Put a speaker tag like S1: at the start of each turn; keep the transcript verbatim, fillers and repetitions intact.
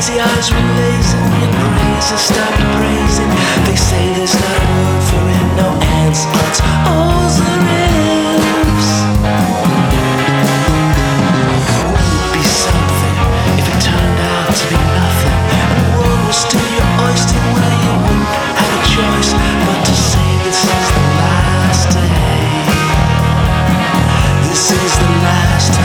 S1: lazy eyes were lazy, and praises started praising. They say there's not a word for it, no ands, buts, ohs, or ifs. Wouldn't it be something if it turned out to be nothing, and the world was still your oyster, where you wouldn't have a choice but to say this is the last day. This is the last